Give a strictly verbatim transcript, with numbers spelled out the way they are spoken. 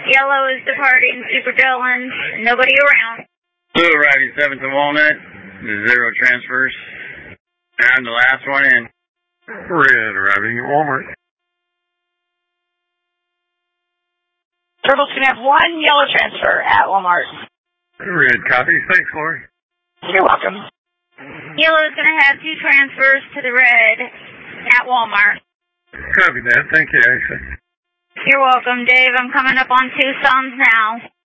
Yellow is departing Super Dillon. Nobody around. Blue arriving seventh to Walnut. Zero transfers. And the last one in. Red arriving at Walmart. Turtle's going to have one yellow transfer at Walmart. Red copy. Thanks, Lori. You're welcome. Yellow is going to have two transfers to the red at Walmart. Copy that. Thank you, Ashley. You're welcome, Dave. I'm coming up on Tucson's now.